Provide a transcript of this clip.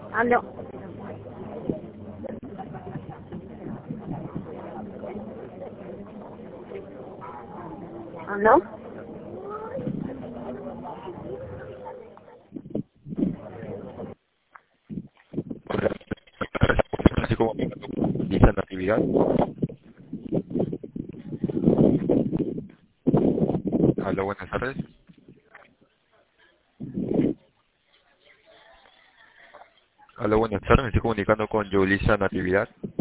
Aló. Aló. Hola, así como dice Natividad. Aló, buenas tardes. Aló, buenas tardes. Me estoy comunicando con Yulisa Natividad.